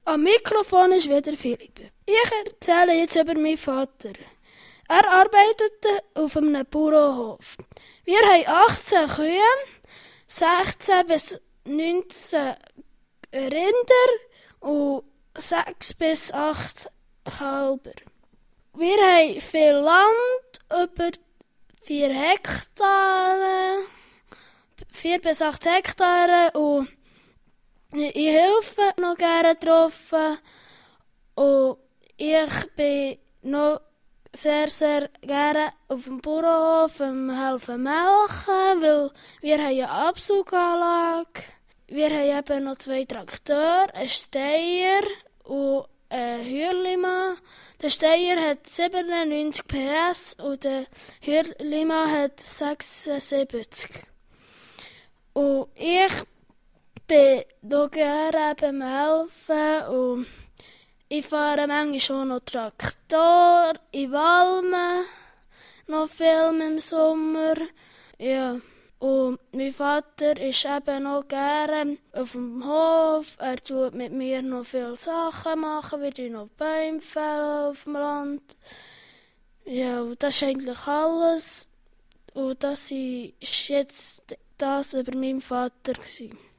Am Mikrofon ist wieder Philipp. Ich erzähle jetzt über meinen Vater. Er arbeitete auf einem Bauernhof. Wir haben 18 Kühe, 16 bis 19 Rinder und 6 bis 8 Kälber. Wir haben viel Land, über 4 Hektare, 4 bis 8 Hektare und ich helfe noch gerne drauf und ich bin noch sehr gerne auf dem Bauernhof helfen melken, weil wir haben eine Absuganlage. Wir haben eben noch 2 Traktoren, einen Steier und einen Hürlimann. Der Steier hat 97 PS und der Hürlimann hat 76. Und ich bin noch gerne beim Helfen und ich fahre manchmal auch noch Traktor, in Walmen, noch viel im Sommer. Ja. Und mein Vater ist eben noch gerne auf dem Hof. Er tut mit mir noch viele Sachen machen. Wir tun noch Bäume fällen auf dem Land. Ja, und das ist eigentlich alles. Und das war jetzt das über meinen Vater.